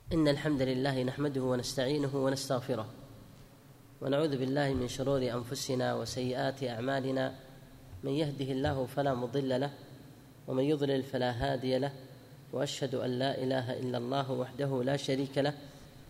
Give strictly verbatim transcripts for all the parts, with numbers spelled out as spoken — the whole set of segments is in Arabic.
إن الحمد لله نحمده ونستعينه ونستغفره ونعوذ بالله من شرور أنفسنا وسيئات أعمالنا، من يهده الله فلا مضل له ومن يضلل فلا هادي له، وأشهد أن لا إله إلا الله وحده لا شريك له،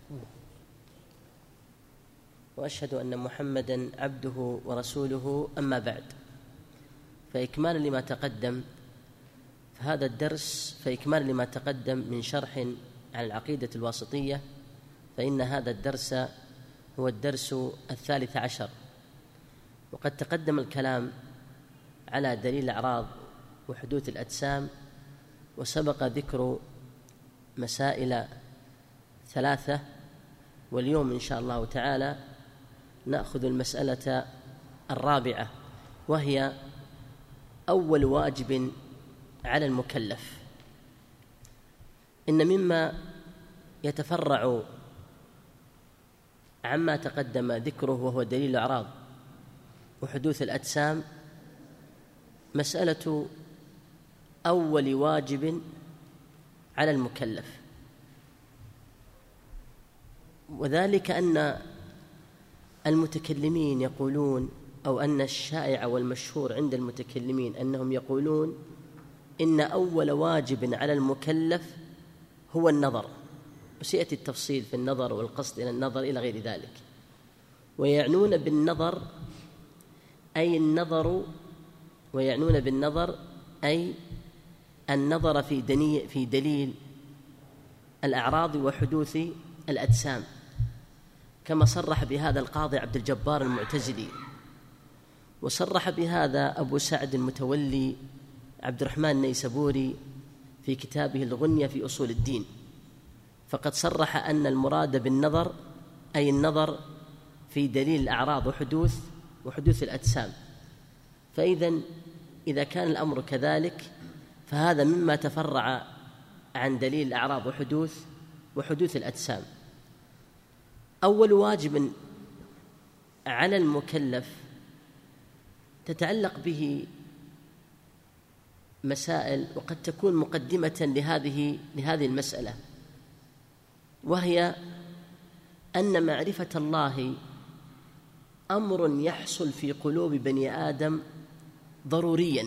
وأشهد أن محمدًا عبده ورسوله. أما بعد، فإكمالا لما تقدم فهذا الدرس فإكمالا لما تقدم من شرح عن العقيدة الواسطية، فإن هذا الدرس هو الدرس الثالث عشر، وقد تقدم الكلام على دليل الأعراض وحدوث الأجسام، وسبق ذكر مسائل ثلاثة، واليوم إن شاء الله تعالى نأخذ المسألة الرابعة، وهي أول واجب على المكلف. إن مما يتفرع عما تقدم ذكره وهو دليل الأعراض وحدوث الأجسام مسألة أول واجب على المكلف، وذلك أن المتكلمين يقولون، أو أن الشائع والمشهور عند المتكلمين أنهم يقولون إن أول واجب على المكلف هو النظر، وسيأتي التفصيل في النظر والقصد إلى النظر إلى غير ذلك. ويعنون بالنظر أي النظر ويعنون بالنظر أي النظر في دليل, في دليل الأعراض وحدوث الأجسام، كما صرح بهذا القاضي عبد الجبار المعتزلي، وصرح بهذا أبو سعد المتولي عبد الرحمن النيسابوري في كتابه الغنية في أصول الدين، فقد صرح أن المراد بالنظر أي النظر في دليل الأعراض وحدوث وحدوث الأجسام. فإذن إذا كان الأمر كذلك فهذا مما تفرع عن دليل الأعراض وحدوث وحدوث الأجسام. أول واجب على المكلف تتعلق به مسائل، وقد تكون مقدمة لهذه لهذه المسألة، وهي أن معرفة الله أمر يحصل في قلوب بني آدم ضروريا،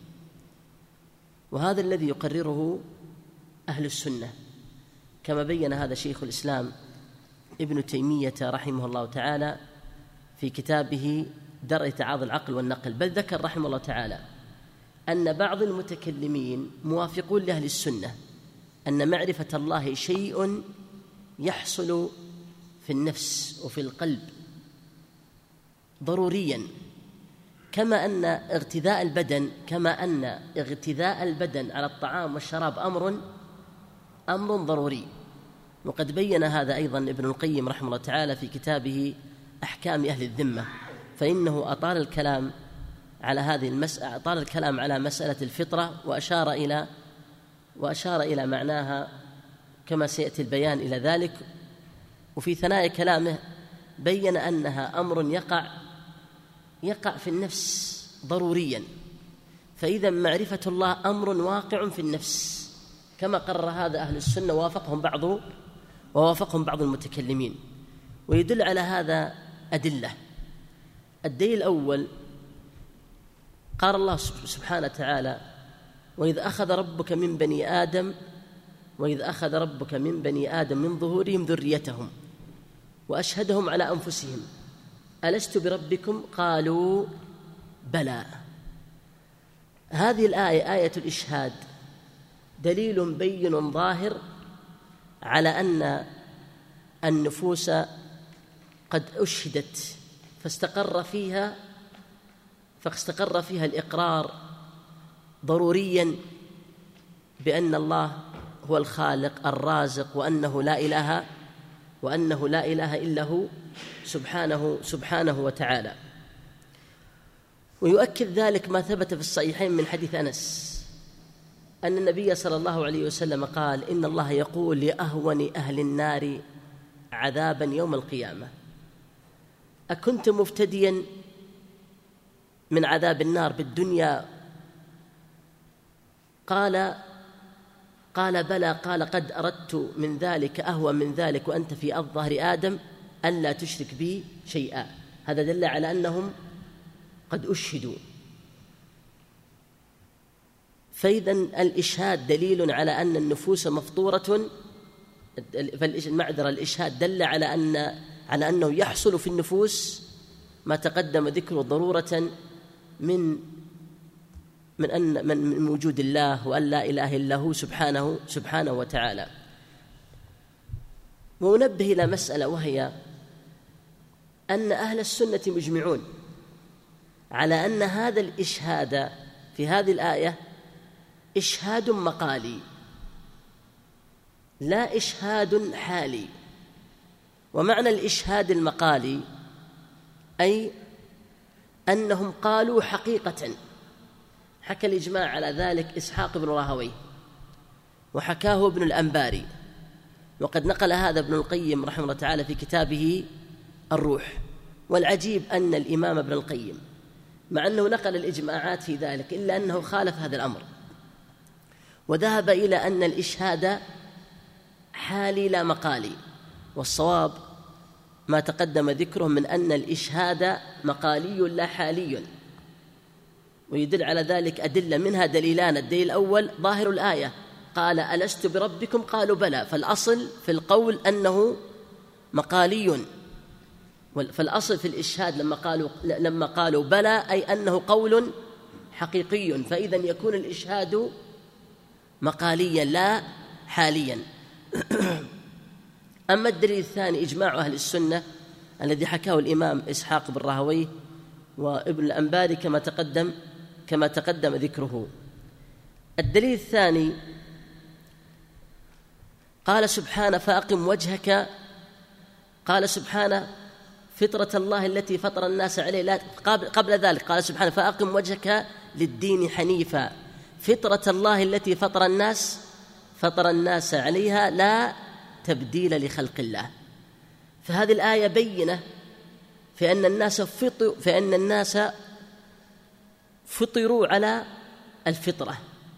وهذا الذي يقرره أهل السنة، كما بين هذا شيخ الإسلام ابن تيمية رحمه الله تعالى في كتابه درء تعارض العقل والنقل. بل ذكر رحمه الله تعالى أن بعض المتكلمين موافقون لأهل السنة أن معرفة الله شيء يحصل في النفس وفي القلب ضروريا، كما أن اغتذاء البدن كما أن اغتذاء البدن على الطعام والشراب أمر أمر ضروري. وقد بين هذا أيضا ابن القيم رحمه الله تعالى في كتابه أحكام أهل الذمة، فإنه أطال الكلام على هذه المسألة أطال الكلام على مسألة الفطرة، وأشار إلى وأشار إلى معناها كما سيأتي البيان إلى ذلك. وفي ثنايا كلامه بين أنها أمر يقع يقع في النفس ضروريا، فإذا معرفة الله أمر واقع في النفس، كما قرر هذا أهل السنة ووافقهم بعض ووافقهم بعض المتكلمين. ويدل على هذا أدلة. الدليل الأول قال الله سبحانه وتعالى: وإذ أخذ ربك من بني آدم وإذ أخذ ربك من بني آدم من ظهورهم ذريتهم وأشهدهم على أنفسهم ألست بربكم قالوا بلى. هذه الآية آية الإشهاد دليل بين ظاهر على أن النفوس قد أشهدت فاستقر فيها فاستقر فيها الإقرار ضروريا بأن الله هو الخالق الرازق، وأنه لا إله وأنه لا إله إلا هو سبحانه سبحانه وتعالى. ويؤكد ذلك ما ثبت في الصحيحين من حديث أنس أن النبي صلى الله عليه وسلم قال: إن الله يقول لأهون أهل النار عذابا يوم القيامة: أكنت مفتديا من عذاب النار بالدنيا؟ قال: قال بلى، قال قد أردت من ذلك أهوى من ذلك وأنت في أرض ظهر آدم ألا تشرك بي شيئا. هذا دل على أنهم قد أشهدوا. فإذا الإشهاد دليل على أن النفوس مفطورة، فالمعذرة الإشهاد دل على أن على أنه يحصل في النفوس ما تقدم ذكره ضرورة من من أن من وجود الله وأن لا إله إلا هو سبحانه سبحانه وتعالى. وننبه إلى مسألة، وهي أن أهل السنة مجمعون على أن هذا الإشهاد في هذه الآية إشهاد مقالي لا إشهاد حالي. ومعنى الإشهاد المقالي أي أنهم قالوا حقيقة. حكى الإجماع على ذلك إسحاق بن راهويه، وحكاه ابن الأنباري، وقد نقل هذا ابن القيم رحمه الله تعالى في كتابه الروح. والعجيب أن الإمام ابن القيم مع أنه نقل الإجماعات في ذلك إلا أنه خالف هذا الأمر، وذهب إلى أن الإشهاد حالي لا مقالي. والصواب ما تقدم ذكره من أن الإشهاد مقالي لا حالي، ويدل على ذلك أدلة، منها دليلان. الدليل الأول ظاهر الآية، قال ألست بربكم قالوا بلى، فالأصل في القول أنه مقالي. فالأصل في الإشهاد لما قالوا لما قالوا بلى أي أنه قول حقيقي، فإذا يكون الإشهاد مقاليا لا حاليا. أما الدليل الثاني إجماع أهل السنة الذي حكاه الإمام إسحاق بن راهويه وابن الأنباري كما تقدم كما تقدم ذكره. الدليل الثاني قال سبحانه فأقم وجهك، قال سبحانه فطرة الله التي فطر الناس عليه، لا قبل ذلك قال سبحانه فأقم وجهك للدين حنيفا، فطرة الله التي فطر الناس فطر الناس عليها لا تبديل لخلق الله. فهذه الآية بينة في أن الناس فطر فإن الناس فطروا على الفطرة،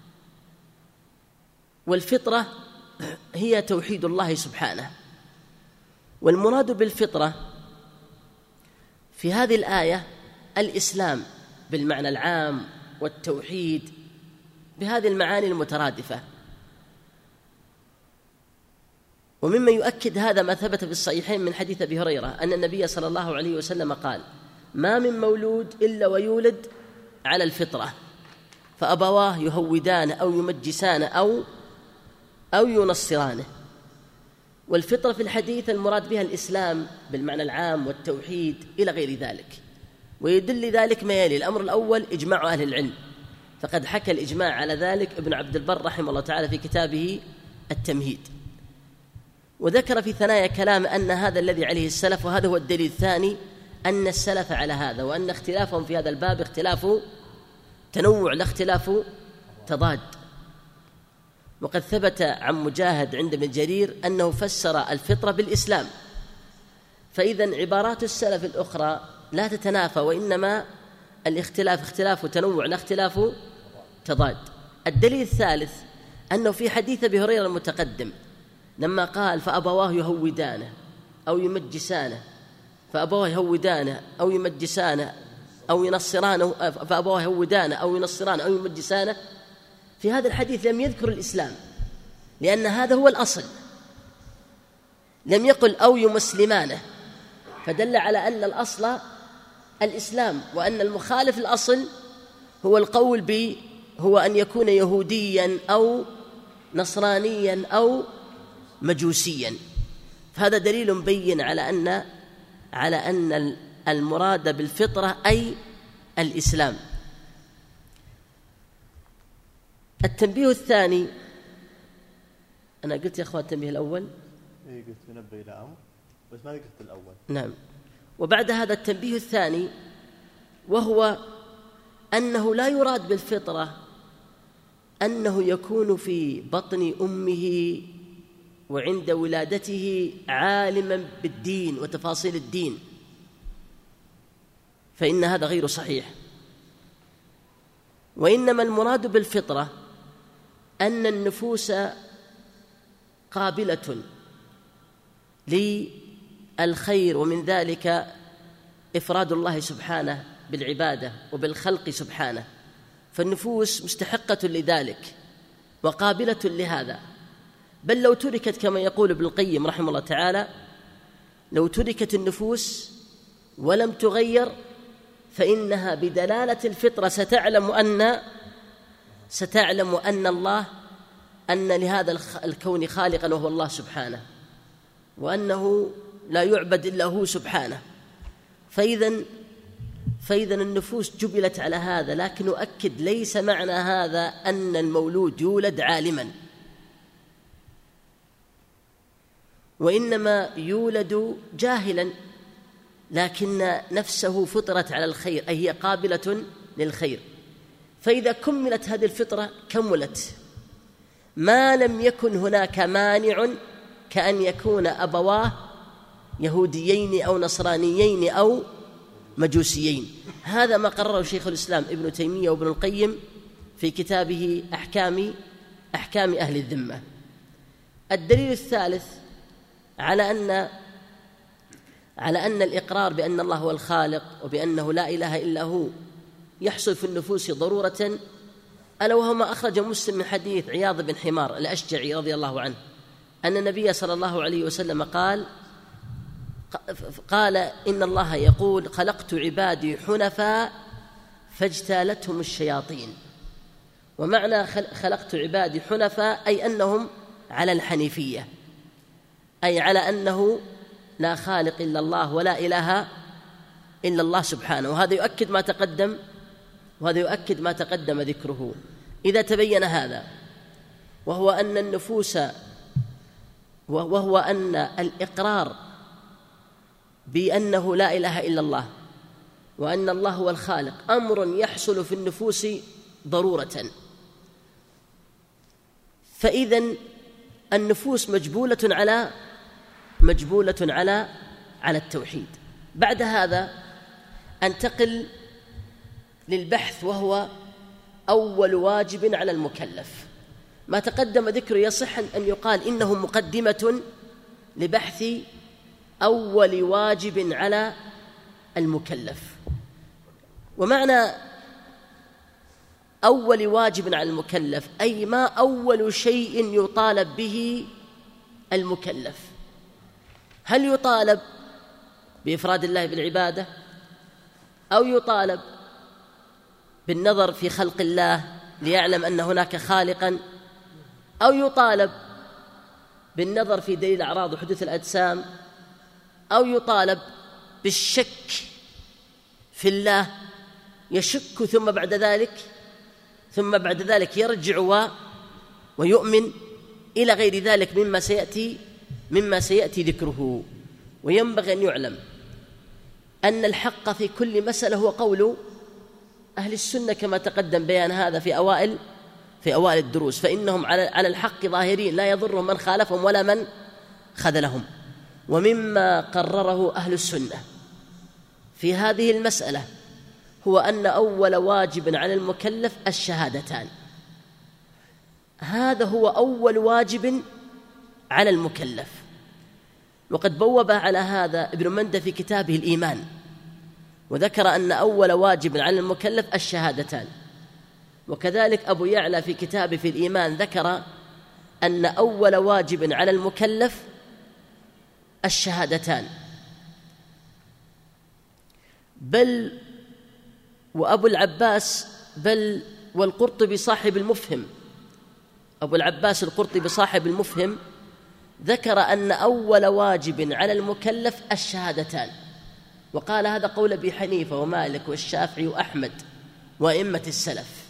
والفطرة هي توحيد الله سبحانه. والمراد بالفطرة في هذه الآية الإسلام بالمعنى العام والتوحيد بهذه المعاني المترادفة. ومما يؤكد هذا ما ثبت في الصحيحين من حديث أبي هريرة أن النبي صلى الله عليه وسلم قال ما من مولود إلا ويولد على الفطرة فأبواه يهودانه أو يمجسانه أو أو ينصرانه. والفطرة في الحديث المراد بها الإسلام بالمعنى العام والتوحيد إلى غير ذلك. ويدل ذلك ما يلي: الأمر الأول إجماع أهل العلم، فقد حكى الإجماع على ذلك ابن عبد البر رحمه الله تعالى في كتابه التمهيد، وذكر في ثنايا كلام أن هذا الذي عليه السلف، وهذا هو الدليل الثاني، أن السلف على هذا، وأن اختلافهم في هذا الباب اختلاف تنوع لا اختلاف تضاد. وقد ثبت عن مجاهد عند ابن جرير أنه فسر الفطرة بالإسلام. فإذن عبارات السلف الأخرى لا تتنافى، وإنما الاختلاف اختلاف تنوع لا اختلاف تضاد. الدليل الثالث أنه في حديث أبي هريرة المتقدم لما قال فأبواه يهودانه أو يمجسانه فأبواه يهودانه أو يمجسانه أو ينصرانه فأبواه يهودانه أو ينصرانه أو يمجسانه، في هذا الحديث لم يذكر الإسلام، لأن هذا هو الأصل، لم يقل أو يمسلمانه، فدل على أن الأصل الإسلام، وأن المخالف الأصل هو القول ب هو أن يكون يهوديا أو نصرانيا أو مجوسيا. فهذا دليل بين على أن على أن المراد بالفطرة أي الإسلام. التنبيه الثاني، أنا قلت يا أخوان التنبيه الأول إيه قلت ينبه إلى أمر بس ما قلت الأول. نعم. وبعد هذا التنبيه الثاني، وهو أنه لا يراد بالفطرة أنه يكون في بطن أمه وعند ولادته عالما بالدين وتفاصيل الدين، فإن هذا غير صحيح. وإنما المراد بالفطرة أن النفوس قابلة للخير، ومن ذلك إفراد الله سبحانه بالعبادة وبالخلق سبحانه، فالنفوس مستحقة لذلك وقابلة لهذا. بل لو تركت كما يقول ابن القيم رحمه الله تعالى، لو تركت النفوس ولم تغير فإنها بدلالة الفطرة ستعلم أن ستعلم أن الله أن لهذا الكون خالقا وهو الله سبحانه، وأنه لا يعبد إلا هو سبحانه. فإذا فإذا النفوس جبلت على هذا، لكن أؤكد ليس معنى هذا أن المولود يولد عالما، وإنما يولد جاهلا، لكن نفسه فطرت على الخير، أي هي قابلة للخير. فإذا كملت هذه الفطرة كملت، ما لم يكن هناك مانع كأن يكون أبواه يهوديين أو نصرانيين أو مجوسيين. هذا ما قرره شيخ الإسلام ابن تيمية وابن القيم في كتابه أحكام أحكام أهل الذمة. الدليل الثالث على أن على أن الإقرار بأن الله هو الخالق وبأنه لا إله إلا هو يحصل في النفوس ضرورة، ألا وهو ما أخرج مسلم من حديث عياض بن حمار الأشجعي رضي الله عنه أن النبي صلى الله عليه وسلم قال قال إن الله يقول: خلقت عبادي حنفاء فاجتالتهم الشياطين. ومعنى خلقت عبادي حنفاء أي أنهم على الحنيفية، أي على أنه لا خالق إلا الله ولا إله إلا الله سبحانه. وهذا يؤكد ما تقدم وهذا يؤكد ما تقدم ذكره. إذا تبين هذا، وهو أن النفوس وهو أن الإقرار بأنه لا إله إلا الله وأن الله هو الخالق أمر يحصل في النفوس ضرورة، فإذن النفوس مجبولة على مجبولة على على التوحيد. بعد هذا أنتقل للبحث، وهو أول واجب على المكلف. ما تقدم ذكره يصح أن يقال إنه مقدمة لبحث أول واجب على المكلف. ومعنى أول واجب على المكلف أي ما أول شيء يطالب به المكلف. هل يطالب بإفراد الله بالعبادة، أو يطالب بالنظر في خلق الله ليعلم أن هناك خالقا، أو يطالب بالنظر في دليل الأعراض وحدوث الأجسام، أو يطالب بالشك في الله، يشك ثم بعد ذلك ثم بعد ذلك يرجع ويؤمن إلى غير ذلك مما سيأتي مما سيأتي ذكره. وينبغي أن يعلم أن الحق في كل مسألة هو قول أهل السنة، كما تقدم بيان هذا في أوائل في أوائل الدروس، فإنهم على الحق ظاهرين لا يضرهم من خالفهم ولا من خذلهم. ومما قرره أهل السنة في هذه المسألة هو أن أول واجب على المكلف الشهادتان. هذا هو أول واجب على المكلف، وقد بوب على هذا ابن مندة في كتابه الإيمان، وذكر أن أول واجب على المكلف الشهادتان. وكذلك أبو يعلى في كتابه في الإيمان ذكر أن أول واجب على المكلف الشهادتان. بل وأبو العباس بل والقرطبي صاحب المفهم أبو العباس القرطبي صاحب المفهم ذكر أن أول واجب على المكلف الشهادتان، وقال هذا قول أبي حنيفة ومالك والشافعي وأحمد وأئمة السلف.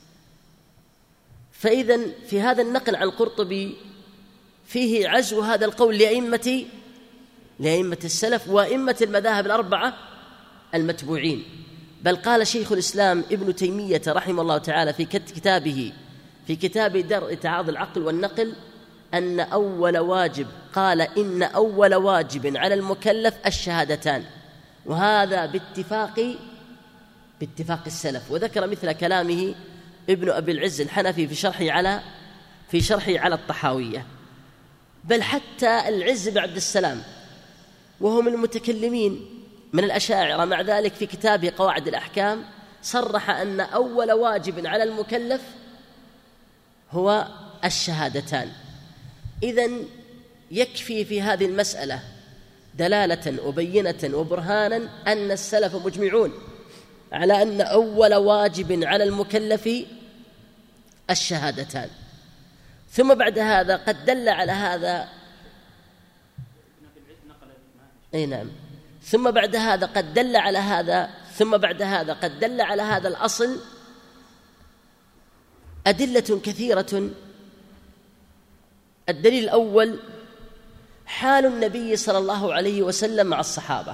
فإذن في هذا النقل عن القرطبي فيه عزو هذا القول لأئمة لأئمة السلف وأئمة المذاهب الأربعة المتبوعين. بل قال شيخ الإسلام ابن تيمية رحمه الله تعالى في كتابه في كتاب درء تعارض العقل والنقل أن أول واجب قال إن أول واجب على المكلف الشهادتان، وهذا باتفاق باتفاق السلف. وذكر مثل كلامه ابن أبي العز الحنفي في شرحه على في شرحه على الطحاوية. بل حتى العز بن عبد السلام وهو من المتكلمين من الأشاعرة مع ذلك في كتابه قواعد الأحكام صرح أن أول واجب على المكلف هو الشهادتان. إذن يكفي في هذه المسألة دلالة وبينة وبرهانا أن السلف مجمعون على أن أول واجب على المكلف الشهادتان. ثم بعد هذا قد دل على هذا أي نعم ثم بعد هذا قد دل على هذا ثم بعد هذا قد دل على هذا الأصل أدلة كثيرة. الدليل الأول حال النبي صلى الله عليه وسلم مع الصحابة،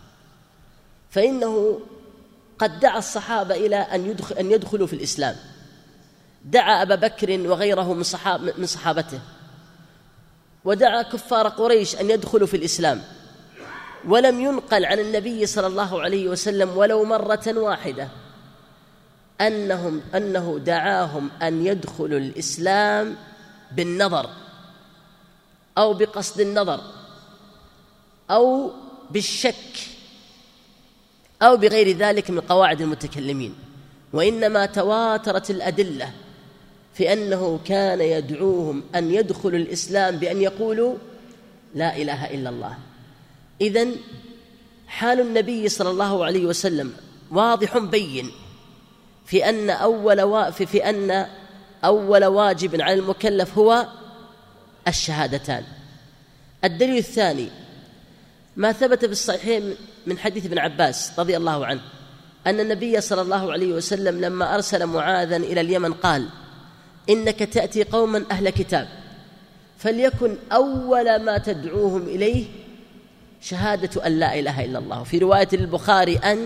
فإنه قد دعا الصحابة إلى أن يدخل أن يدخلوا في الإسلام، دعا أبا بكر وغيره من صحاب من صحابته، ودعا كفار قريش أن يدخلوا في الإسلام، ولم ينقل عن النبي صلى الله عليه وسلم ولو مرة واحدة أنهم أنه دعاهم أن يدخلوا الإسلام بالنظر أو بقصد النظر أو بالشك أو بغير ذلك من قواعد المتكلمين، وإنما تواترت الأدلة في أنه كان يدعوهم أن يدخلوا الإسلام بأن يقولوا لا إله إلا الله. إذن حال النبي صلى الله عليه وسلم واضح بين في أن أول واقف في أن أول واجب على المكلف هو الشهادتان. الدليل الثاني ما ثبت في الصحيحين من حديث ابن عباس رضي الله عنه أن النبي صلى الله عليه وسلم لما أرسل معاذا إلى اليمن قال: إنك تأتي قوما أهل كتاب فليكن أول ما تدعوهم إليه شهادة أن لا إله إلا الله. في رواية البخاري أن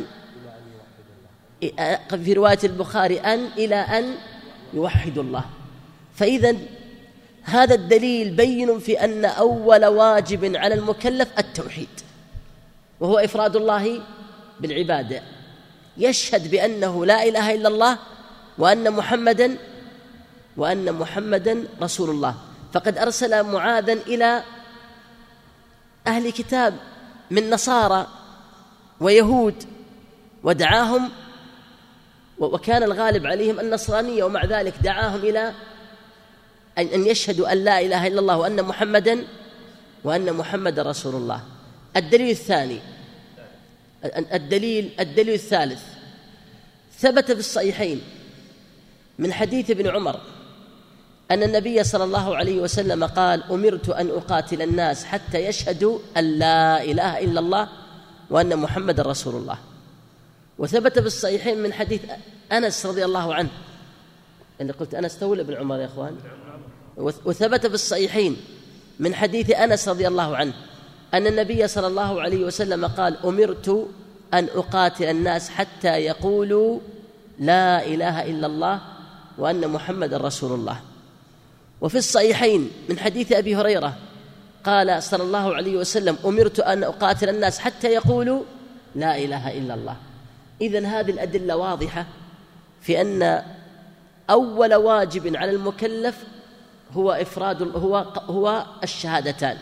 في رواية البخاري أن إلى أن يوحدوا الله. فإذا هذا الدليل بين في أن أول واجب على المكلف التوحيد، وهو إفراد الله بالعبادة، يشهد بأنه لا إله إلا الله وأن محمدًا وأن محمدًا رسول الله. فقد أرسل معاذا إلى أهل كتاب من نصارى ويهود ودعاهم، وكان الغالب عليهم النصرانية، ومع ذلك دعاهم إلى أن يشهدوا أن لا إله إلا الله وأن محمدًا وأن محمد رسول الله. الدليل الثاني الدليل الدليل الثالث ثبت في الصحيحين من حديث ابن عمر أن النبي صلى الله عليه وسلم قال: أمرت أن أقاتل الناس حتى يشهدوا أن لا إله إلا الله وأن محمد رسول الله. وثبت في الصحيحين من حديث أنس رضي الله عنه، اللي قلت أنس تولى ابن عمر يا أخوان. وثبت في الصحيحين من حديث أنس رضي الله عنه أن النبي صلى الله عليه وسلم قال: أمرت أن أقاتل الناس حتى يقولوا لا إله إلا الله وأن محمد رسول الله. وفي الصحيحين من حديث أبي هريرة قال صلى الله عليه وسلم: أمرت أن أقاتل الناس حتى يقولوا لا إله إلا الله. إذن هذه الأدلة واضحة في أن أول واجب على المكلف هو إفراد هو هو الشهادتان،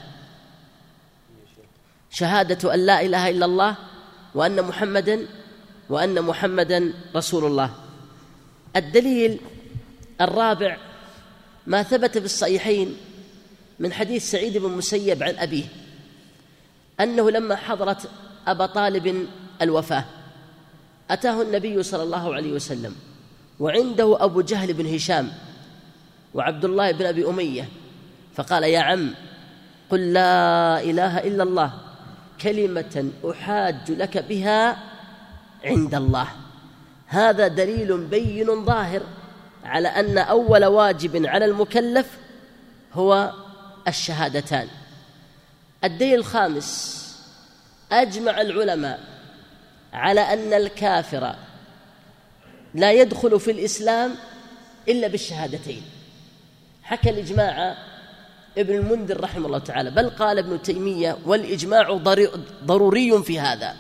شهادة أن لا إله إلا الله وأن محمدًا وأن محمدًا رسول الله. الدليل الرابع ما ثبت في الصحيحين من حديث سعيد بن المسيب عن أبيه أنه لما حضرت أبا طالب الوفاة أتاه النبي صلى الله عليه وسلم وعنده أبو جهل بن هشام وعبد الله بن أبي أمية، فقال: يا عم، قل لا إله إلا الله كلمة أحاج لك بها عند الله. هذا دليل بين ظاهر على أن أول واجب على المكلف هو الشهادتان. الدليل الخامس: أجمع العلماء على أن الكافر لا يدخل في الإسلام إلا بالشهادتين. حكى الإجماع ابن المنذر رحمه الله تعالى، بل قال ابن تيمية: والإجماع ضروري في هذا.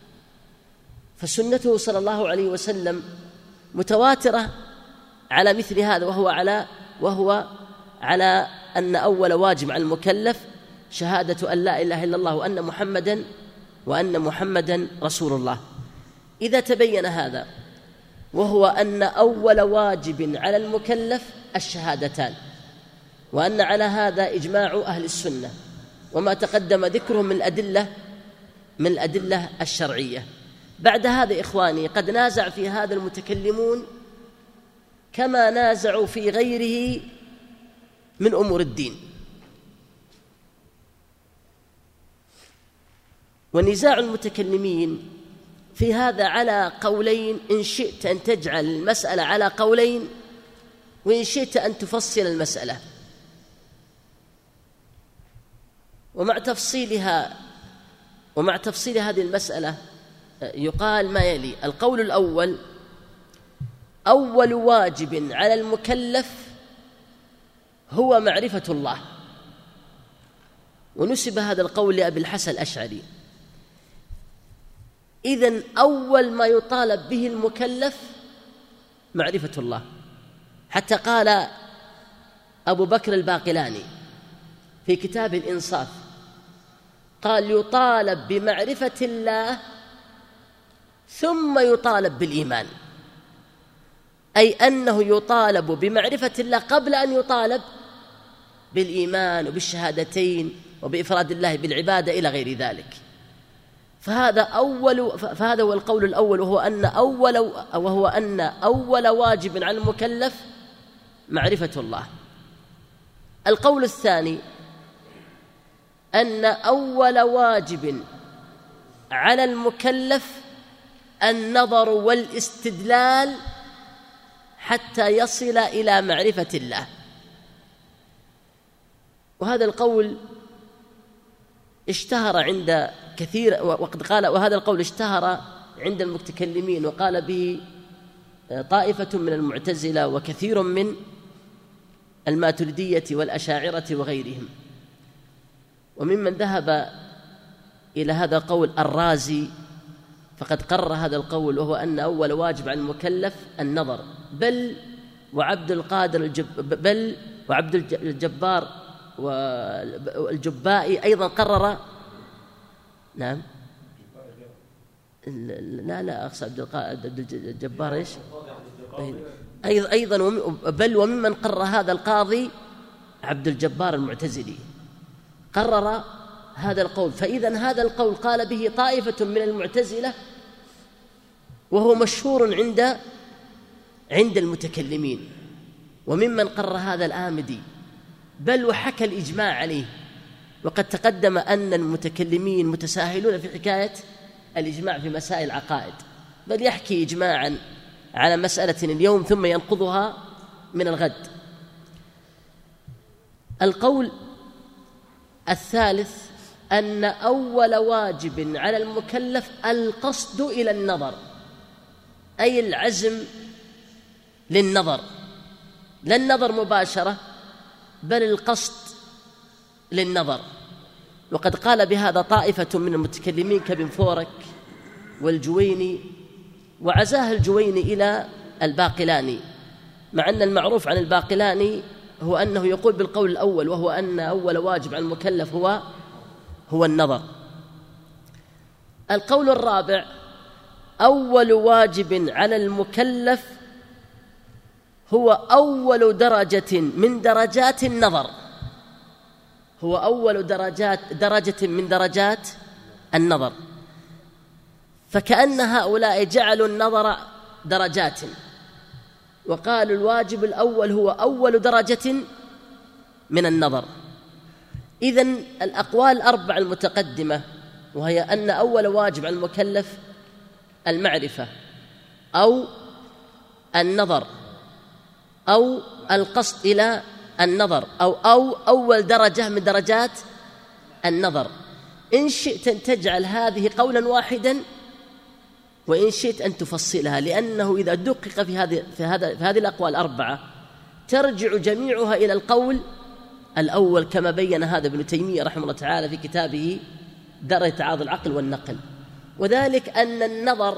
فسنته صلى الله عليه وسلم متواترة على مثل هذا، وهو على وهو على أن أول واجب على المكلف شهادة أن لا إله إلا الله وأن محمدا وأن محمدا رسول الله. إذا تبين هذا، وهو أن أول واجب على المكلف الشهادتان، وأن على هذا إجماع أهل السنة وما تقدم ذكره من الأدلة من الأدلة الشرعية. بعد هذا إخواني قد نازع في هذا المتكلمون كما نازعوا في غيره من أمور الدين. ونزاع المتكلمين في هذا على قولين، إن شئت أن تجعل المسألة على قولين، وإن شئت أن تفصل المسألة. ومع تفصيلها ومع تفصيل هذه المسألة يقال ما يلي: القول الأول: أول واجب على المكلف هو معرفة الله. ونسب هذا القول لأبي الحسن الأشعري. إذن أول ما يطالب به المكلف معرفة الله. حتى قال أبو بكر الباقلاني في كتاب الإنصاف، قال: يطالب بمعرفة الله ثم يطالب بالإيمان، أي أنه يطالب بمعرفة الله قبل أن يطالب بالإيمان وبالشهادتين وبإفراد الله بالعبادة إلى غير ذلك. فهذا أول فهذا هو القول الأول، وهو أن أول وهو أن أول واجب على المكلف معرفة الله. القول الثاني: أن أول واجب على المكلف النظر والاستدلال حتى يصل إلى معرفة الله. وهذا القول اشتهر عند كثير، وقد قال وهذا القول اشتهر عند المتكلمين، وقال به طائفة من المعتزلة وكثير من الماتريدية والأشاعرة وغيرهم. وممن ذهب إلى هذا القول الرازي، فقد قرر هذا القول، وهو أن أول واجب على المكلف النظر. بل وعبد القادر الجب بل وعبد الجبار والجبائي أيضا قرر. نعم لا لا أقصد عبد القادر الجبار إيش أيضا بل وممن قرر هذا القاضي عبد الجبار المعتزلي قرر هذا القول. فإذا هذا القول قال به طائفة من المعتزلة، وهو مشهور عند عند المتكلمين. وممن قرر هذا الآمدي، بل وحكى الإجماع عليه. وقد تقدم أن المتكلمين متساهلون في حكاية الإجماع في مسائل العقائد، بل يحكي إجماعا على مسألة اليوم ثم ينقضها من الغد. القول الثالث: أن أول واجب على المكلف القصد إلى النظر، أي العزم للنظر، لا النظر مباشرة بل القصد للنظر. وقد قال بهذا طائفة من المتكلمين كابن فورك والجويني، وعزاه الجويني إلى الباقلاني، مع أن المعروف عن الباقلاني هو أنه يقول بالقول الأول، وهو أن أول واجب على المكلف هو هو النظر. القول الرابع: أول واجب على المكلف هو أول درجة من درجات النظر، هو أول درجات درجة من درجات النظر. فكأن هؤلاء جعلوا النظر درجات، وقالوا الواجب الأول هو أول درجة من النظر. إذن الأقوال الأربع المتقدمة، وهي أن أول واجب على المكلف المعرفة أو النظر أو القصد إلى النظر أو أو أول درجة من درجات النظر، إن شئت أن تجعل هذه قولا واحدا، وإن شئت أن تفصلها، لأنه إذا دقق في هذه في هذا في هذه الأقوال الأربعة ترجع جميعها إلى القول الأول، كما بين هذا ابن تيمية رحمه الله تعالى في كتابه درء تعارض العقل والنقل. وذلك أن النظر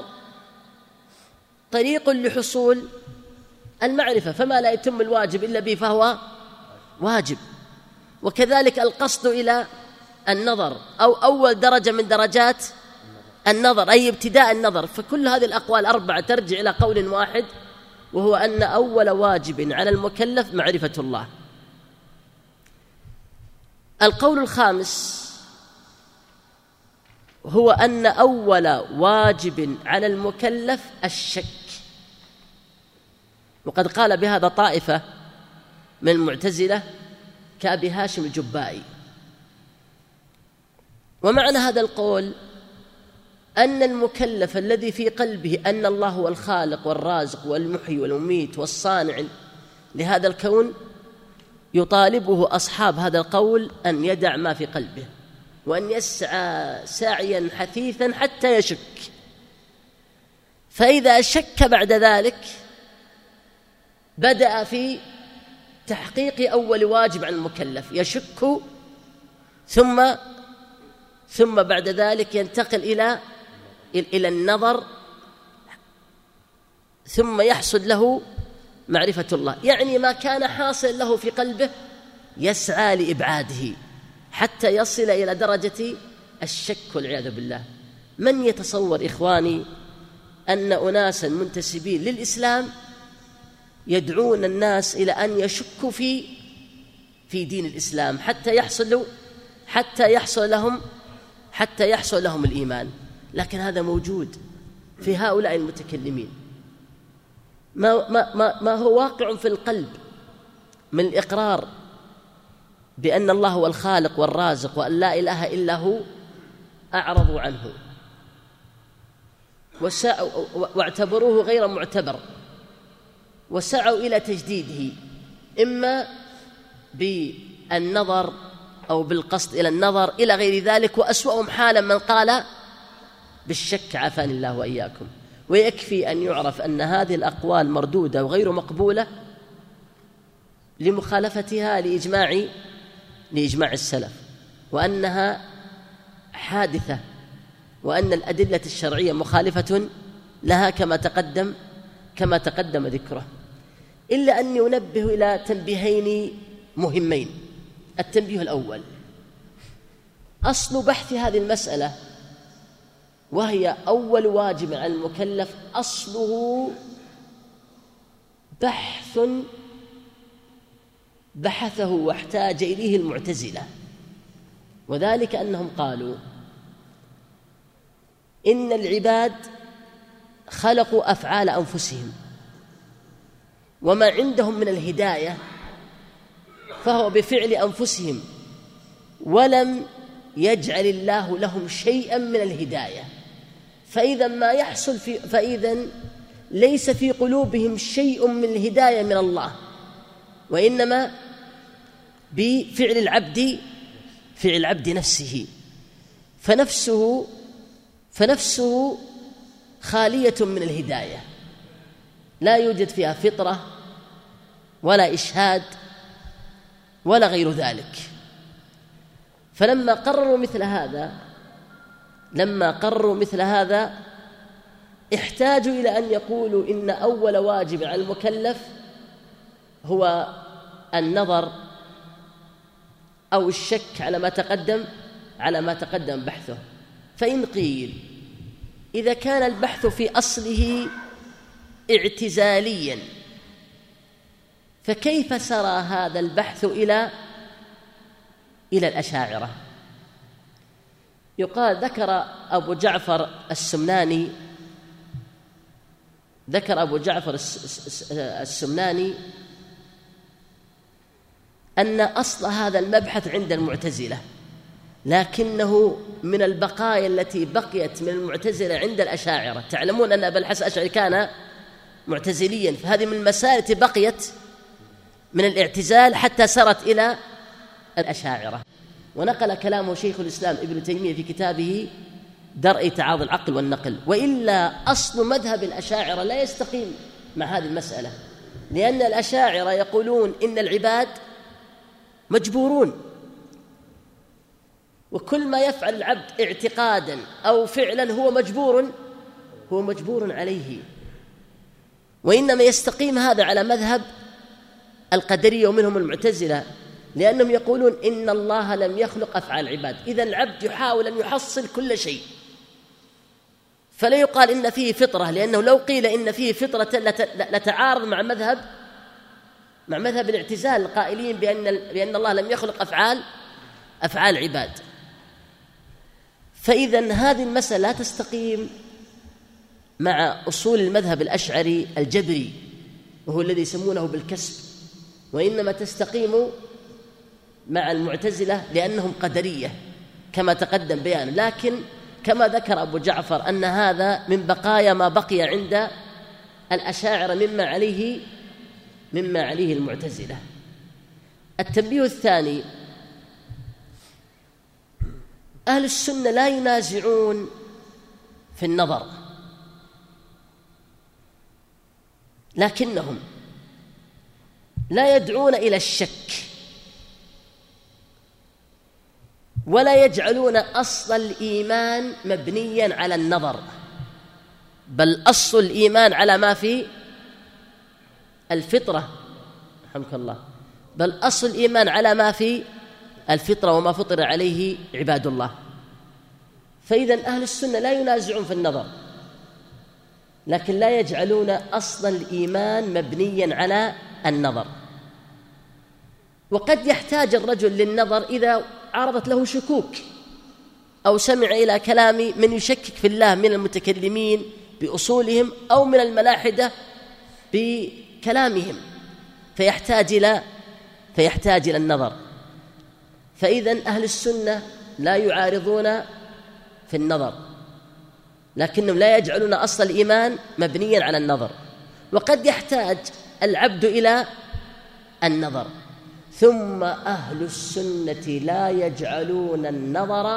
طريق لحصول المعرفة، فما لا يتم الواجب إلا به فهو واجب. وكذلك القصد إلى النظر أو أول درجة من درجات النظر أي ابتداء النظر. فكل هذه الأقوال الأربعة ترجع إلى قول واحد، وهو أن أول واجب على المكلف معرفة الله. القول الخامس هو أن أول واجب على المكلف الشك، وقد قال بهذا طائفة من المعتزلة كأبي هاشم الجبائي. ومعنى هذا القول أن المكلف الذي في قلبه أن الله هو الخالق والرازق والمحيي والمميت والصانع لهذا الكون يطالبه أصحاب هذا القول أن يدع ما في قلبه وأن يسعى سعيا حثيثا حتى يشك. فإذا شك بعد ذلك بدأ في تحقيق أول واجب على المكلف، يشك ثم ثم بعد ذلك ينتقل إلى إلى النظر، ثم يحصل له معرفة الله. يعني ما كان حاصل له في قلبه يسعى لإبعاده حتى يصل إلى درجة الشك والعياذ بالله. من يتصور إخواني أن أناسا منتسبين للإسلام يدعون الناس إلى أن يشكوا في في دين الإسلام حتى يحصلوا حتى يحصل لهم حتى يحصل لهم الإيمان؟ لكن هذا موجود في هؤلاء المتكلمين. ما, ما, ما, ما هو واقع في القلب من الإقرار بأن الله هو الخالق والرازق وأن لا إله إلا هو أعرضوا عنه واعتبروه غير معتبر وسعوا إلى تجديده، إما بالنظر أو بالقصد إلى النظر إلى غير ذلك. وأسوأهم حالا من قال بالشك، عافاني الله وإياكم. ويكفي أن يعرف أن هذه الأقوال مردودة وغير مقبولة لمخالفتها لإجماع لإجماع السلف، وأنها حادثة، وأن الأدلة الشرعية مخالفة لها كما تقدم كما تقدم ذكره. إلا أني أنبه إلى تنبيهين مهمين. التنبيه الأول: أصل بحث هذه المسألة وهي أول واجب على المكلف أصله بحث بحثه واحتاج إليه المعتزلة، وذلك أنهم قالوا إن العباد خلقوا أفعال أنفسهم، وما عندهم من الهداية فهو بفعل أنفسهم، ولم يجعل الله لهم شيئا من الهداية. فإذا ما يحصل في فإذا ليس في قلوبهم شيء من الهداية من الله، وإنما بفعل العبد فعل العبد نفسه، فنفسه فنفسه خالية من الهداية، لا يوجد فيها فطرة ولا إشهاد ولا غير ذلك. فلما قرروا مثل هذا لما قرروا مثل هذا احتاجوا إلى أن يقولوا إن أول واجب على المكلف هو النظر أو الشك على ما تقدم على ما تقدم بحثه. فإن قيل إذا كان البحث في أصله اعتزاليا فكيف سرى هذا البحث إلى إلى الأشاعرة؟ يقال ذكر أبو جعفر السمناني ذكر أبو جعفر السمناني أن أصل هذا المبحث عند المعتزلة، لكنه من البقايا التي بقيت من المعتزلة عند الأشاعرة. تعلمون أن أبا الحسن الأشعري كان معتزليا، فهذه من المسائل التي بقيت من الاعتزال حتى سرت إلى الأشاعرة. ونقل كلامه شيخ الإسلام ابن تيمية في كتابه درء تعاضي العقل والنقل. وإلا أصل مذهب الأشاعرة لا يستقيم مع هذه المسألة، لأن الأشاعرة يقولون إن العباد مجبورون، وكل ما يفعل العبد اعتقادا أو فعلا هو مجبور هو مجبور عليه. وإنما يستقيم هذا على مذهب القدرية ومنهم المعتزلة لأنهم يقولون إن الله لم يخلق أفعال العباد، إذن العبد يحاول أن يحصل كل شيء، فلا يقال إن فيه فطرة، لأنه لو قيل إن فيه فطرة لتعارض مع مذهب مع مذهب الاعتزال القائلين بأن بأن الله لم يخلق أفعال أفعال العباد. فإذن هذه المسألة لا تستقيم مع أصول المذهب الأشعري الجبري، وهو الذي يسمونه بالكسب، وإنما تستقيم مع المعتزلة لأنهم قدرية كما تقدم بيانه. لكن كما ذكر أبو جعفر أن هذا من بقايا ما بقي عند الأشاعرة مما عليه مما عليه المعتزلة. التنبيه الثاني: أهل السنة لا ينازعون في النظر، لكنهم لا يدعون إلى الشك ولا يجعلون أصل الإيمان مبنيا على النظر، بل أصل الإيمان على ما في الفطرة، رحمك الله، بل أصل الإيمان على ما في الفطرة وما فطر عليه عباد الله. فإذا أهل السنة لا ينازعون في النظر، لكن لا يجعلون أصل الإيمان مبنيا على النظر. وقد يحتاج الرجل للنظر إذا عرضت له شكوك أو سمع إلى كلام من يشكك في الله من المتكلمين بأصولهم أو من الملاحدة بكلامهم، فيحتاج إلى فيحتاج إلى النظر. فإذن أهل السنة لا يعارضون في النظر، لكنهم لا يجعلون أصل الإيمان مبنيا على النظر. وقد يحتاج العبد إلى النظر. ثم أهل السنة لا يجعلون النظر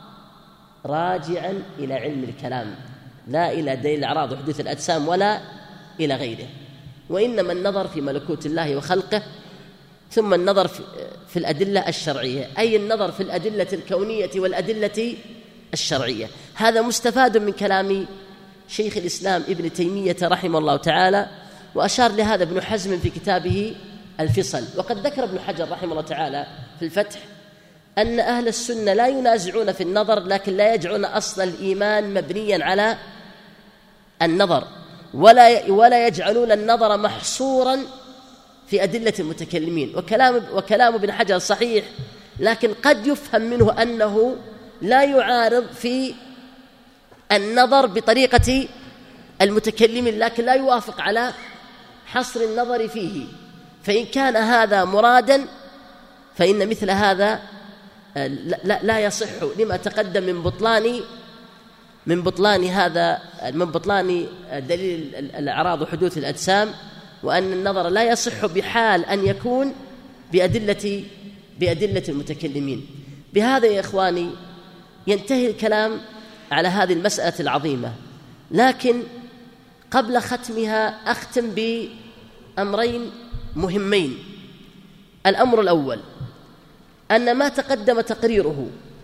راجعا إلى علم الكلام، لا إلى دليل الأعراض وحدوث الأجسام ولا إلى غيره، وإنما النظر في ملكوت الله وخلقه، ثم النظر في الأدلة الشرعية، أي النظر في الأدلة الكونية والأدلة الشرعية. هذا مستفاد من كلام شيخ الإسلام ابن تيمية رحمه الله تعالى، وأشار لهذا ابن حزم في كتابه الفصل. وقد ذكر ابن حجر رحمه الله تعالى في الفتح أن أهل السنة لا ينازعون في النظر، لكن لا يجعلون أصل الإيمان مبنيا على النظر، ولا ولا يجعلون النظر محصورا في أدلة المتكلمين. وكلام وكلام ابن حجر صحيح، لكن قد يفهم منه أنه لا يعارض في النظر بطريقة المتكلمين، لكن لا يوافق على حصر النظر فيه. فإن كان هذا مرادا فإن مثل هذا لا, لا يصح لما تقدم من بطلان من بطلان هذا من بطلان دليل الأعراض وحدوث الأجسام، وأن النظر لا يصح بحال أن يكون بأدلة بأدلة المتكلمين. بهذا يا إخواني ينتهي الكلام على هذه المسألة العظيمة، لكن قبل ختمها أختم بأمرين مهمين. الأمر الأول أن ما تقدم تقريره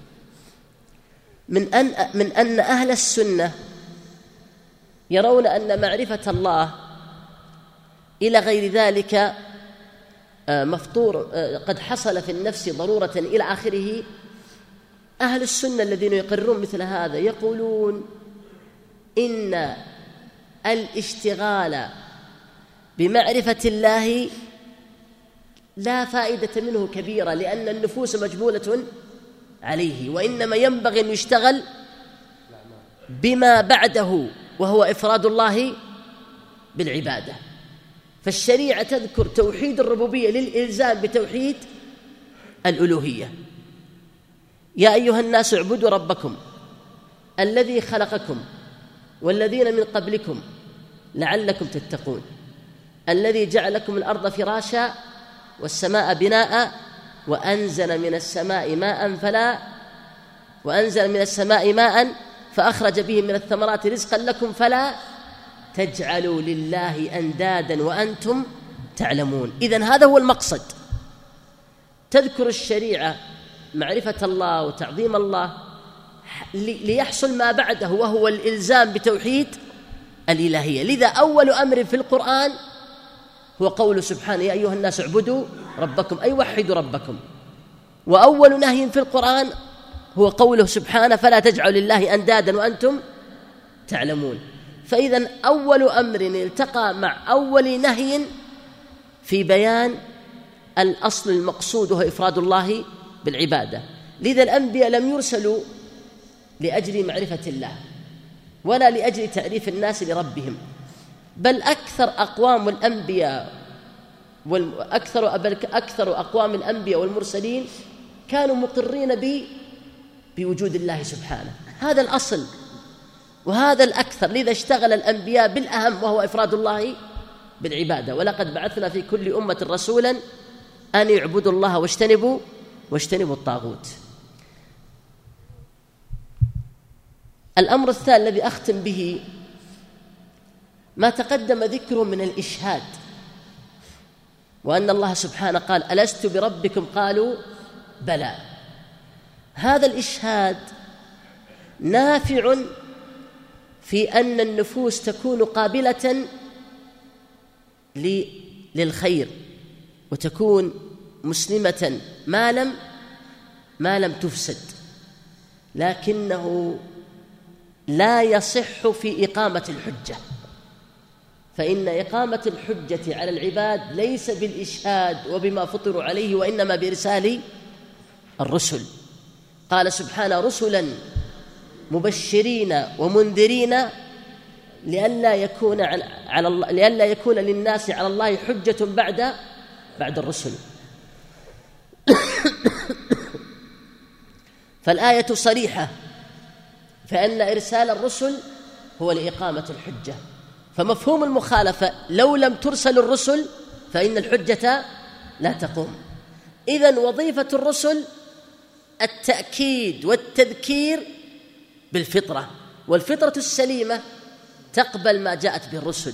من أن من أن أهل السنة يرون أن معرفة الله إلى غير ذلك مفطور قد حصل في النفس ضرورة إلى آخره. أهل السنة الذين يقررون مثل هذا يقولون إن الاشتغال بمعرفة الله لا فائدة منه كبيرة، لأن النفوس مجبولة عليه، وإنما ينبغي أن يشتغل بما بعده وهو إفراد الله بالعبادة. فالشريعة تذكر توحيد الربوبية للإلزام بتوحيد الألوهية. يا أيها الناس اعبدوا ربكم الذي خلقكم والذين من قبلكم لعلكم تتقون، الذي جعل لكم الأرض فراشا والسماء بناء وأنزل من السماء ماء فلا وأنزل من السماء ماء فأخرج به من الثمرات رزقا لكم فلا تجعلوا لله أندادا وأنتم تعلمون. إذن هذا هو المقصد. تذكر الشريعة معرفة الله وتعظيم الله ليحصل ما بعده وهو الإلزام بتوحيد الإلهية. لذا أول أمر في القرآن هو قول سبحانه: يا أيها الناس اعبدوا ربكم أي وحدوا ربكم. وأول نهي في القرآن هو قوله سبحانه فلا تجعلوا لله أندادا وأنتم تعلمون. فإذا أول أمر التقى مع أول نهي في بيان الأصل المقصود وهو إفراد الله بالعبادة. لذا الأنبياء لم يرسلوا لأجل معرفة الله ولا لأجل تعريف الناس لربهم، بل أكثر أقوام الأنبياء وأكثر أكثر أقوام الأنبياء والمرسلين كانوا مقرين ب بوجود الله سبحانه. هذا الأصل وهذا الأكثر، لذا اشتغل الأنبياء بالأهم وهو إفراد الله بالعبادة. ولقد بعثنا في كل أمة رسولا أن يعبدوا الله واجتنبوا واجتنبوا الطاغوت. الأمر الثاني الذي أختم به ما تقدم ذكره من الإشهاد، وأن الله سبحانه قال ألست بربكم قالوا بلى. هذا الإشهاد نافع في أن النفوس تكون قابلة للخير وتكون مسلمة ما لم ما لم تفسد، لكنه لا يصح في إقامة الحجة، فإن إقامة الحجة على العباد ليس بالإشهاد وبما فطروا عليه، وإنما بإرسال الرسل. قال سبحانه رسلا مبشرين ومنذرين لئلا يكون على الله لئلا يكون للناس على الله حجة بعد بعد الرسل. فالآية صريحة فإن إرسال الرسل هو لإقامة الحجة، فمفهوم المخالفة لو لم ترسل الرسل فإن الحجة لا تقوم. إذن وظيفة الرسل التأكيد والتذكير بالفطرة، والفطرة السليمة تقبل ما جاءت به الرسل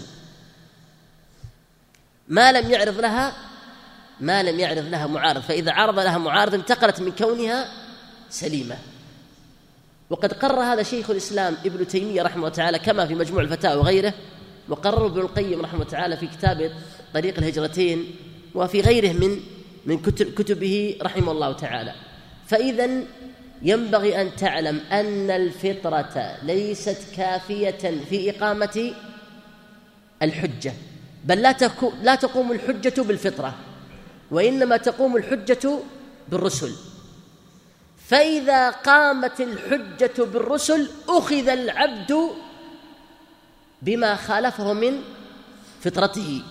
ما لم يعرض لها ما لم يعرض لها معارض، فإذا عرض لها معارض انتقلت من كونها سليمة. وقد قرر هذا شيخ الإسلام ابن تيمية رحمه الله تعالى كما في مجموع الفتاوى وغيره، وقرر ابن القيم رحمه الله تعالى في كتاب طريق الهجرتين وفي غيره من من كتبه رحمه الله تعالى. فإذا ينبغي أن تعلم أن الفطرة ليست كافية في إقامة الحجة، بل لا لا تقوم الحجة بالفطرة، وإنما تقوم الحجة بالرسل. فإذا قامت الحجة بالرسل أخذ العبد بما خالفه من فطرته،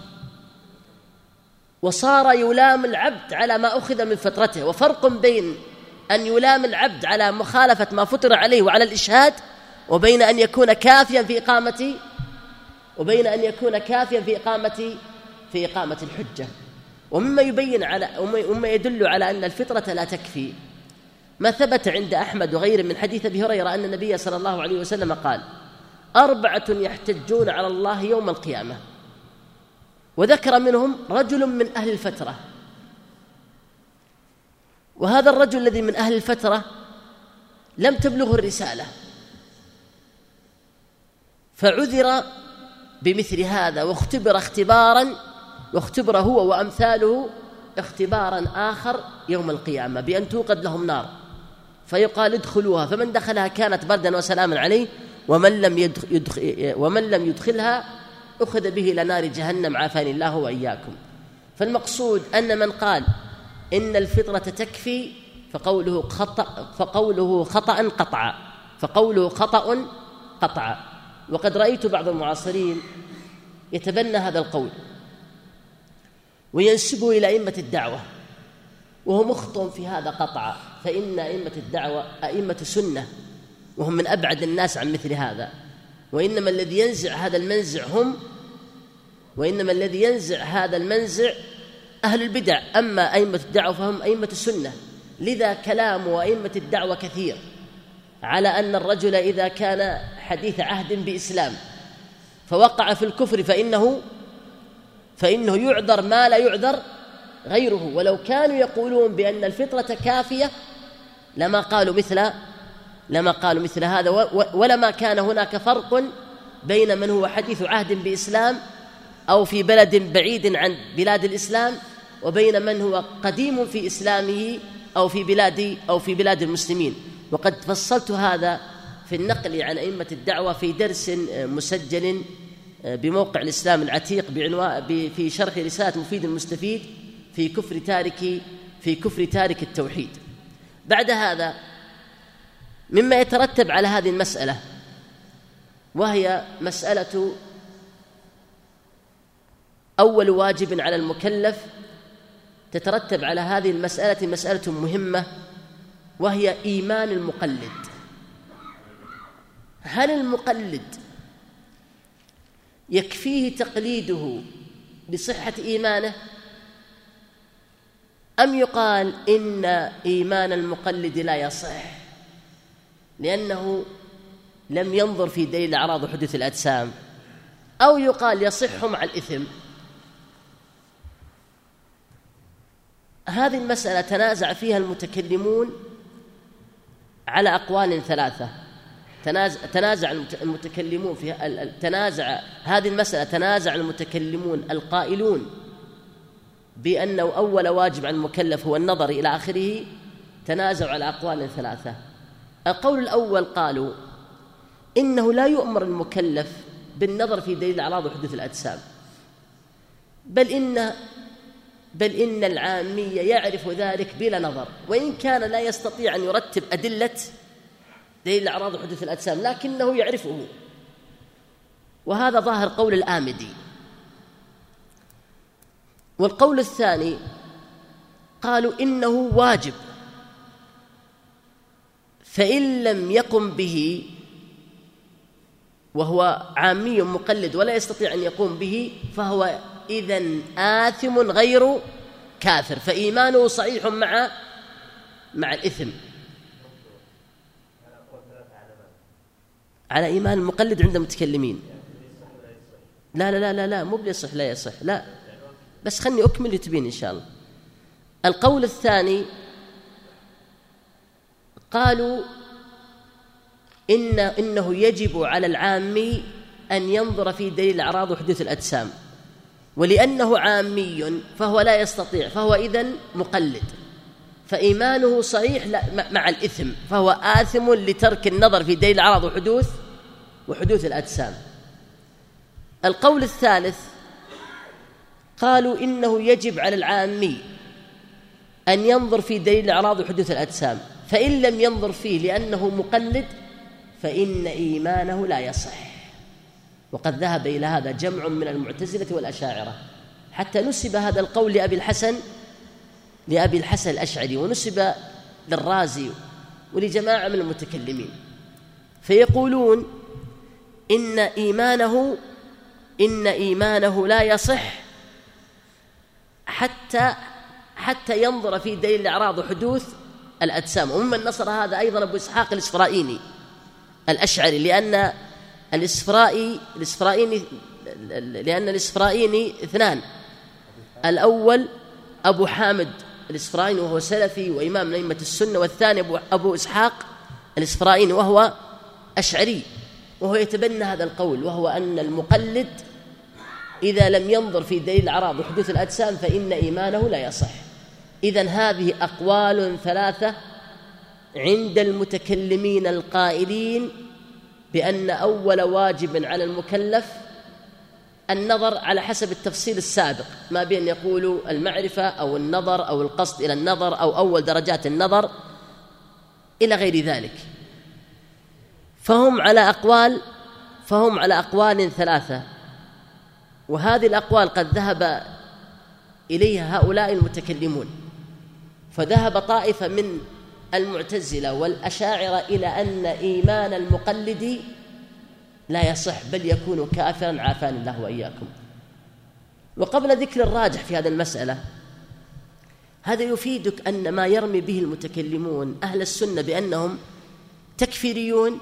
وصار يلام العبد على ما أخذ من فطرته. وفرق بين أن يلام العبد على مخالفة ما فطر عليه وعلى الإشهاد، وبين أن يكون كافيا في إقامة وبين أن يكون كافيا في إقامة في إقامة الحجة. ومما يبين على ومما يدل على أن الفطرة لا تكفي ما ثبت عند أحمد وغيره من حديث أبي هريرة أن النبي صلى الله عليه وسلم قال أربعة يحتجون على الله يوم القيامة، وذكر منهم رجل من أهل الفترة. وهذا الرجل الذي من أهل الفترة لم تبلغه الرسالة، فعذر بمثل هذا واختبر اختبارا واختبر هو وأمثاله اختبارا آخر يوم القيامة بأن توقد لهم نار فيقال ادخلوها، فمن دخلها كانت بردا وسلاما عليه، ومن لم يدخل, يدخل ومن لم يدخلها أخذ به إلى نار جهنم عافاني الله وإياكم. فالمقصود أن من قال إن الفطرة تكفي فقوله خطأ فقوله خطأ قطعا فقوله خطأ قطعا. وقد رأيت بعض المعاصرين يتبنى هذا القول وينسبه إلى أئمة الدعوة، وهو مخطئ في هذا قطعا، فإن أئمة الدعوة أئمة سنة وهم من أبعد الناس عن مثل هذا، وإنما الذي ينزع هذا المنزع هم وإنما الذي ينزع هذا المنزع أهل البدع. أما أئمة الدعوة فهم أئمة السنة. لذا كلام أئمة الدعوة كثير على أن الرجل إذا كان حديث عهد بإسلام فوقع في الكفر فإنه فإنه يعذر ما لا يعذر غيره. ولو كانوا يقولون بأن الفطرة كافية لما قالوا مثل لما قالوا مثل هذا، ولما كان هناك فرق بين من هو حديث عهد بإسلام أو في بلد بعيد عن بلاد الإسلام وبين من هو قديم في إسلامه أو في بلاد أو في بلاد المسلمين. وقد فصلت هذا في النقل عن أئمة الدعوة في درس مسجل بموقع الإسلام العتيق بعنوان في شرح رسالة مفيد المستفيد في كفر تارك في كفر تارك التوحيد. بعد هذا مما يترتب على هذه المسألة، وهي مسألة أول واجب على المكلف، تترتب على هذه المسألة مسألة مهمة، وهي إيمان المقلد. هل المقلد يكفيه تقليده بصحة إيمانه، أم يقال إن إيمان المقلد لا يصح لأنه لم ينظر في دليل أعراض وحدوث الأجسام، أو يقال يصح مع الإثم؟ هذه المسألة تنازع فيها المتكلمون على أقوال ثلاثة. تنازع المتكلمون في تنازع هذه المسألة تنازع المتكلمون القائلون بأنه أول واجب على المكلف هو النظر إلى آخره، تنازعوا على أقوال ثلاثة. القول الأول قالوا إنه لا يؤمر المكلف بالنظر في دليل الأعراض وحدوث الأجسام، بل إن بل إن العامية يعرف ذلك بلا نظر، وإن كان لا يستطيع أن يرتب أدلة دليل الأعراض وحدوث الأجسام لكنه يعرفه. وهذا ظاهر قول الآمدي. والقول الثاني قالوا إنه واجب، فإن لم يقم به، وهو عامي مقلد ولا يستطيع أن يقوم به، فهو إذن آثم غير كافر، فإيمانه صحيح مع مع الإثم. على إيمان المقلد عند المتكلمين. لا لا لا لا, لا مو بيصح لا يصح، لا، بس خلني أكمل لتبين إن شاء الله. القول الثاني قالوا إن إنه يجب على العامي أن ينظر في دليل الأعراض وحدوث الأجسام، ولأنه عامي فهو لا يستطيع، فهو إذن مقلد، فإيمانه صحيح مع الإثم، فهو آثم لترك النظر في دليل الأعراض وحدوث وحدوث الأجسام. القول الثالث قالوا إنه يجب على العامي أن ينظر في دليل الأعراض وحدوث الأجسام، فإن لم ينظر فيه لأنه مقلد فإن إيمانه لا يصح. وقد ذهب إلى هذا جمع من المعتزلة والأشاعرة، حتى نسب هذا القول لأبي الحسن لأبي الحسن الأشعري، ونسب للرازي ولجماعة من المتكلمين، فيقولون إن إيمانه إن إيمانه لا يصح حتى حتى ينظر في دليل الأعراض وحدوث الأجسام. وممن نصر هذا أيضا أبو إسحاق الإسفرائيني الأشعري، لأن الإسفرائي الإسفرائيني لأن الإسفرائيني اثنان: الأول أبو حامد الإسفرائيني وهو سلفي وإمام من أئمة السنة، والثاني أبو, أبو إسحاق الإسفرائيني وهو أشعري، وهو يتبنى هذا القول، وهو أن المقلد إذا لم ينظر في دليل الأعراض وحدوث الأجسام فإن إيمانه لا يصح. إذن هذه أقوال ثلاثة عند المتكلمين القائلين بأن أول واجب على المكلف النظر على حسب التفصيل السابق، ما بين يقولوا المعرفة أو النظر أو القصد إلى النظر أو أول درجات النظر إلى غير ذلك. فهم على أقوال فهم على أقوال ثلاثة، وهذه الأقوال قد ذهب إليها هؤلاء المتكلمون. فذهب طائفة من المعتزلة والأشاعرة إلى أن إيمان المقلد لا يصح، بل يكون كافرا، عافاني الله وإياكم. وقبل ذكر الراجح في هذه المسألة، هذا يفيدك أن ما يرمي به المتكلمون أهل السنة بأنهم تكفيريون،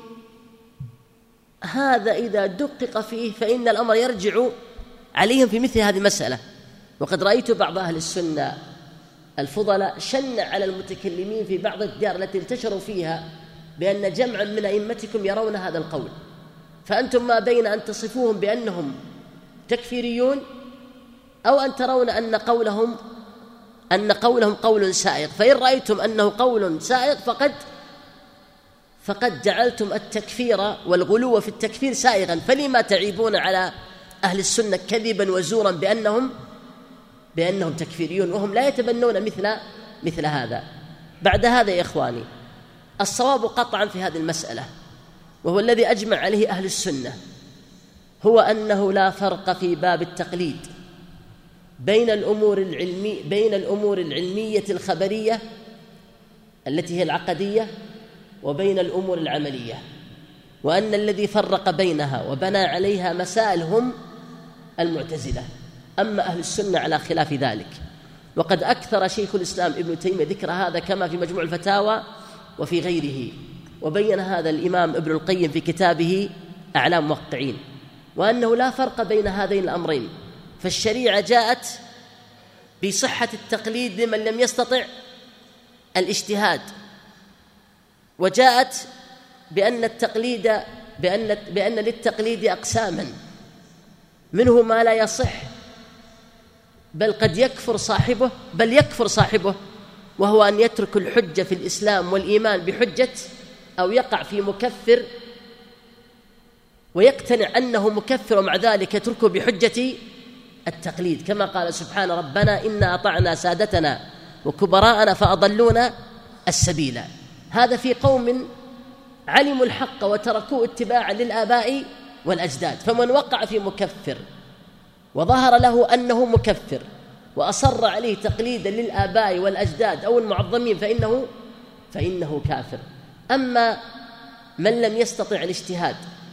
هذا إذا دقق فيه فإن الأمر يرجع عليهم في مثل هذه المسألة. وقد رأيت بعض أهل السنة الفضلاء شن على المتكلمين في بعض الديار التي انتشروا فيها بأن جمعا من أئمتكم يرون هذا القول، فأنتم ما بين أن تصفوهم بأنهم تكفيريون أو أن ترون أن قولهم أن قولهم قول سائغ، فإن رأيتم أنه قول سائغ فقد فقد جعلتم التكفير والغلو في التكفير سائغا، فلما تعيبون على أهل السنة كذبا وزورا بأنهم بأنهم تكفيريون وهم لا يتبنون مثل مثل هذا. بعد هذا يا إخواني، الصواب قطعا في هذه المسألة، وهو الذي أجمع عليه أهل السنة، هو أنه لا فرق في باب التقليد بين الأمور العلمي بين الأمور العلمية الخبرية التي هي العقدية وبين الأمور العملية، وأن الذي فرق بينها وبنى عليها مسائل هم المعتزلة، أما أهل السنة على خلاف ذلك. وقد أكثر شيخ الإسلام ابن تيمية ذكر هذا كما في مجموع الفتاوى وفي غيره، وبين هذا الإمام ابن القيم في كتابه أعلام الموقعين، وأنه لا فرق بين هذين الأمرين، فالشريعة جاءت بصحة التقليد لمن لم يستطع الاجتهاد، وجاءت بأن التقليد بأن بأن للتقليد أقساما، منه ما لا يصح بل قد يكفر صاحبه بل يكفر صاحبه وهو أن يترك الحجة في الإسلام والإيمان بحجة، أو يقع في مكفر ويقتنع أنه مكفر ومع ذلك يتركه بحجة التقليد، كما قال سبحانه: ربنا إنا أطعنا سادتنا وكبراءنا فأضلونا السبيل. هذا في قوم علموا الحق وتركوه اتباعا للآباء والأجداد، فمن وقع في مكفر وظهر له أنه مكفر وأصر عليه تقليدا للآباء والأجداد أو المعظمين فإنه فإنه كافر. أما من لم يستطع الاجتهاد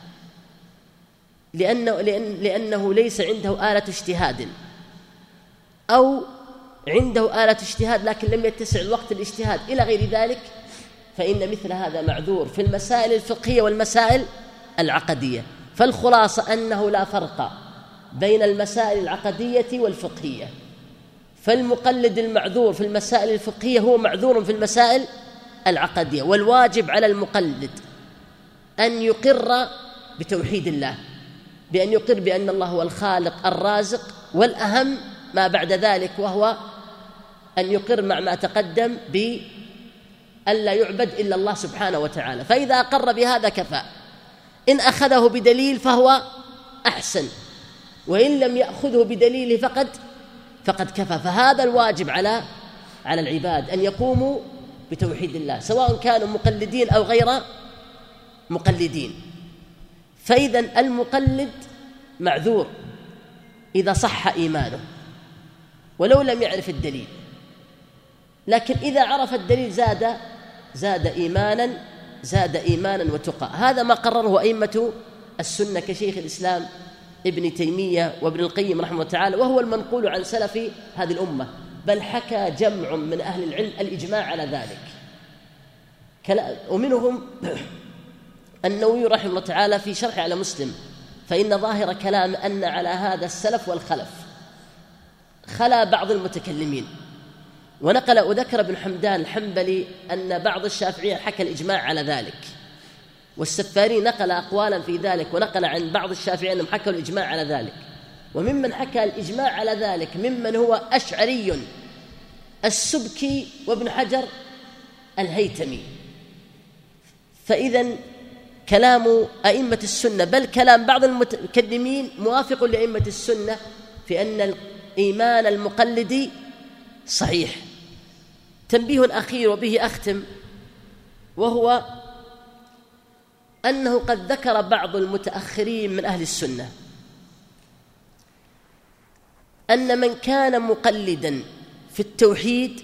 لأنه, لأن لأنه ليس عنده آلة اجتهاد، أو عنده آلة اجتهاد لكن لم يتسع الوقت الاجتهاد إلى غير ذلك، فإن مثل هذا معذور في المسائل الفقهية والمسائل العقدية. فالخلاصة أنه لا فرق بين المسائل العقدية والفقهية، فالمقلد المعذور في المسائل الفقهية هو معذور في المسائل العقدية، والواجب على المقلد أن يقر بتوحيد الله، بأن يقر بأن الله هو الخالق الرازق، والأهم ما بعد ذلك وهو أن يقر مع ما تقدم بأن لا يعبد إلا الله سبحانه وتعالى. فإذا أقر بهذا كفى، إن أخذه بدليل فهو أحسن، وإن لم يأخذه بدليل فقد فقد كفى. فهذا الواجب على على العباد أن يقوموا بتوحيد الله، سواء كانوا مقلدين أو غير مقلدين. فإذا المقلد معذور إذا صح إيمانه ولو لم يعرف الدليل، لكن إذا عرف الدليل زاد زاد إيمانا زاد إيمانا وتقى. هذا ما قرره أئمة السنة كشيخ الإسلام ابن تيمية وابن القيم رحمه الله تعالى، وهو المنقول عن سلف هذه الأمة، بل حكى جمع من أهل العلم الإجماع على ذلك، ومنهم النووي رحمه الله تعالى في شرح على مسلم: فإن ظاهر كلام أن على هذا السلف والخلف خلا بعض المتكلمين. ونقل وذكر ابن حمدان الحنبلي أن بعض الشافعية حكى الإجماع على ذلك، والسفاري نقل أقوالا في ذلك، ونقل عن بعض الشافعية أنهم حكوا الإجماع على ذلك. وممن حكى الإجماع على ذلك ممن هو أشعري السبكي وابن حجر الهيتمي. فإذا كلام أئمة السنة بل كلام بعض المتكلمين موافق لأئمة السنة في أن الإيمان المقلد صحيح. تنبيه أخير وبه أختم، وهو أنه قد ذكر بعض المتأخرين من أهل السنة أن من كان مقلدا في التوحيد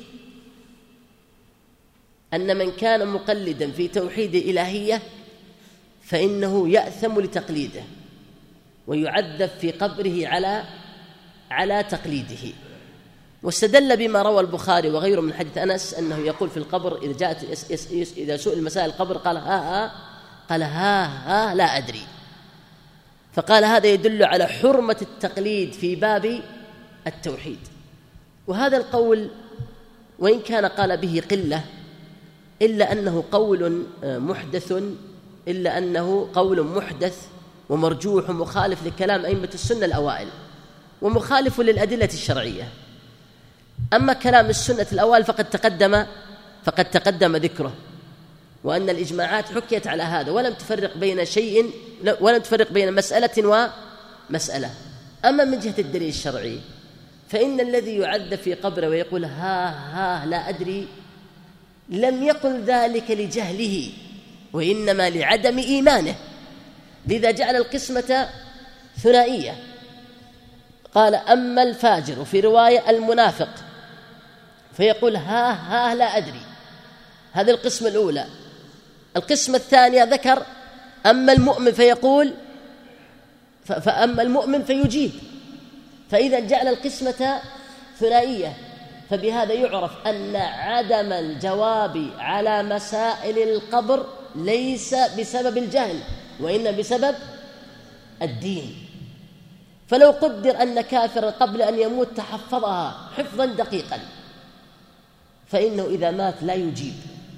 أن من كان مقلدا في توحيد الإلهية فإنه يأثم لتقليده ويعذب في قبره على على تقليده. واستدل بما روى البخاري وغيره من حديث أنس أنه يقول في القبر إذا جاءت يس يس يس إذا سئل مسائل القبر قال ها ها قال ها ها لا أدري. فقال هذا يدل على حرمة التقليد في باب التوحيد. وهذا القول وإن كان قال به قلة إلا أنه قول محدث إلا أنه قول محدث ومرجوح ومخالف لكلام أئمة السنة الأوائل ومخالف للأدلة الشرعية. أما كلام السنة الأول فقد تقدم فقد تقدم ذكره، وأن الإجماعات حكيت على هذا ولم تفرق بين شيء ولم تفرق بين مسألة ومسألة. أما من جهة الدليل الشرعي فإن الذي يعذب في قبره ويقول ها ها لا أدري لم يقل ذلك لجهله وإنما لعدم إيمانه، لذا جعل القسمة ثنائية. قال أما الفاجر، وفي رواية المنافق، فيقول ها ها لا أدري، هذه القسمة الأولى. القسمة الثانية ذكر أما المؤمن فيقول فأما المؤمن فيجيب، فإذا جعل القسمة ثنائية. فبهذا يعرف أن عدم الجواب على مسائل القبر ليس بسبب الجهل وإنما بسبب الدين. فلو قدر أن كافرا قبل أن يموت تحفظها حفظا دقيقا فإنه إذا مات لا يجيب،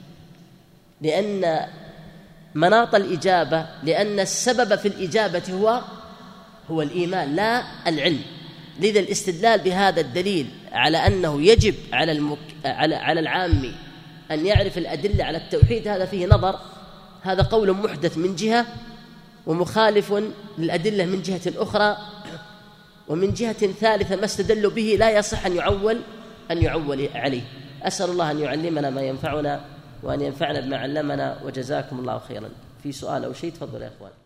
لأن مناط الإجابة لأن السبب في الإجابة هو هو الإيمان لا العلم. لذا الاستدلال بهذا الدليل على أنه يجب على المك... على على العام أن يعرف الأدلة على التوحيد هذا فيه نظر، هذا قول محدث من جهة ومخالف للأدلة من جهة أخرى، ومن جهة ثالثة ما استدلوا به لا يصح أن يعول أن يعول عليه. أسأل الله أن يعلمنا ما ينفعنا وأن ينفعنا بما علمنا، وجزاكم الله خيرا. في سؤال أو شيء تفضل يا إخوان.